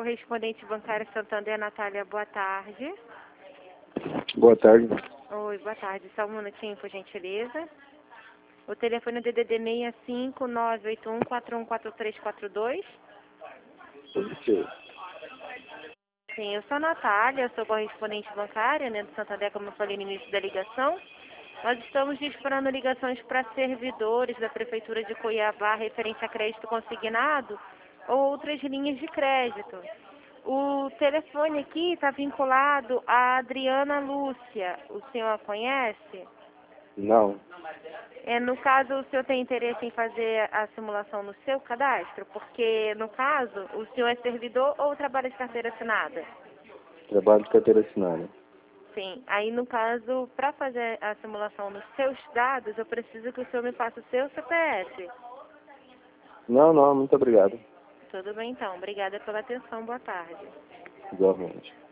correspondente bancária Santander, Natália, boa tarde. Boa tarde. Oi, boa tarde. Só um minutinho, por gentileza. O telefone é DDD 65981414342. Ok. Sim, eu sou a Natália, eu sou correspondente bancária, né, do Santander, como eu falei no início da ligação. Nós estamos disparando ligações para servidores da Prefeitura de Cuiabá referente a crédito consignado ou outras linhas de crédito. O telefone aqui está vinculado a Adriana Lúcia. O senhor a conhece? Não. No caso, o senhor tem interesse em fazer a simulação no seu cadastro? Porque, no caso, o senhor é servidor ou trabalha de carteira assinada? Trabalho de carteira assinada. Sim. Aí, no caso, para fazer a simulação nos seus dados, eu preciso que o senhor me faça o seu CPF. Não, muito obrigado. Tudo bem, então. Obrigada pela atenção. Boa tarde. Igualmente.